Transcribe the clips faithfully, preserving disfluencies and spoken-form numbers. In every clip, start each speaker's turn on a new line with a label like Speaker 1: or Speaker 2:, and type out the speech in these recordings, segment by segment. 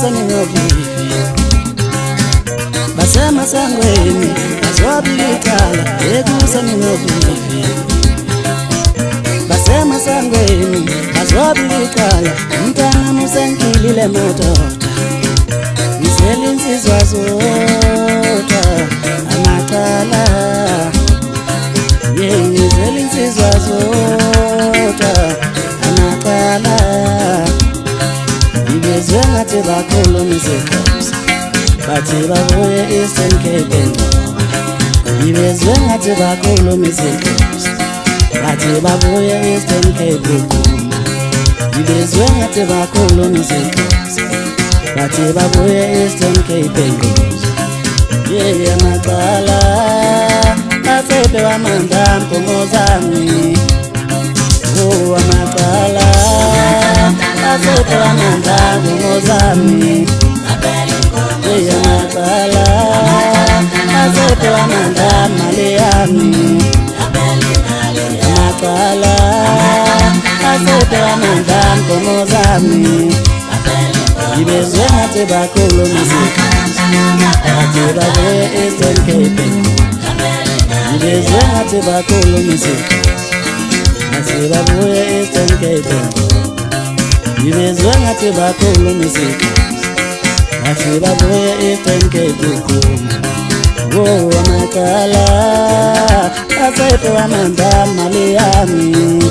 Speaker 1: senginovivi basema sangweni bazobilikala ekusenginovivi basema sangweni bazobilikala umntana musenkilile madoda ngiselinsizwa zodwa amacala ye ngiselinsizwa zodwa amacala ibezwe ngathi bakhuluma isikhosi bathi babuye Eastern Cape ibezwe ngathi bakhuluma isikhosi bathi babuye Eastern Cape ibezwe ngathi bakhuluma isikhosi bathi babuye Eastern Cape ye amacala asepe wamanda mkomozami oh amacala asepe wamanda mkomozami ye amacala asepe wamanda maliami amacala asepe wamanda mkomozami ibezwe ngathi bakhuluma isikhosi bathi babuye Eastern Cape ibezwe ngathi bakhuluma isikhosi bathi babuye Eastern Cape ibezwe ngathi bakhuluma isikhosi bathi babuye Eastern Cape oh amacala asepe wamanda maliami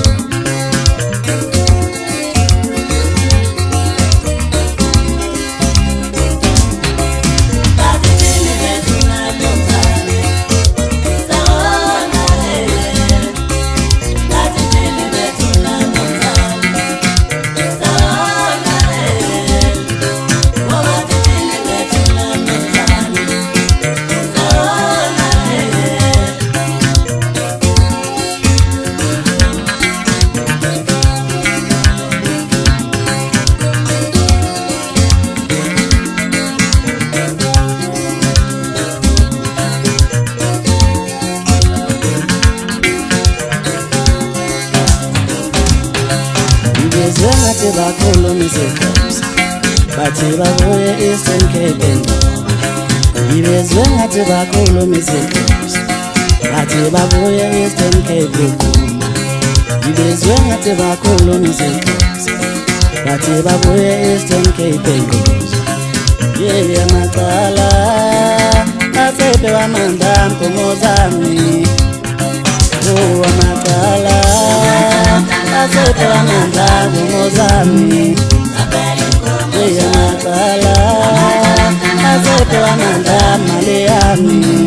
Speaker 1: ngathi bakhuluma isikhosi bathi babuye Eastern Cape ibezwe ngathi bakhuluma isikhosi bathi babuye Eastern Cape ibezwe ngathi bakhuluma isikhosi bathi babuye Eastern Cape ye amacala asepe wamanda mkomozami oh amacala asepe wamanda mkomozami ye amacala asepe wamanda maliami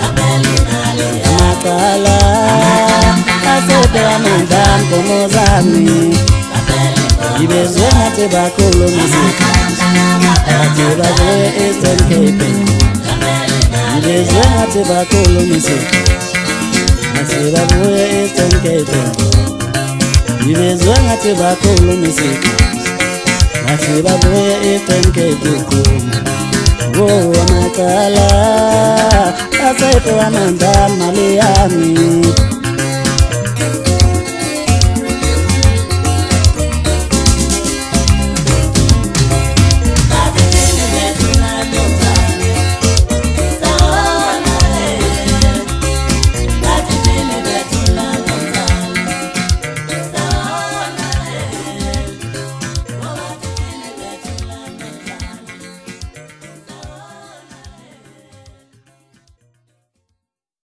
Speaker 1: amacala asepe wamanda mkomozami ibezwe ngathi bakhuluma isikhosi bathi babuye Eastern Cape ibezwe ngathi bakhuluma isikhosi bathi babuye Eastern Cape ibezwe ngathi bakhuluma isikhosi bathi babuye Eastern Cape oh amacala asepe wamanda maliami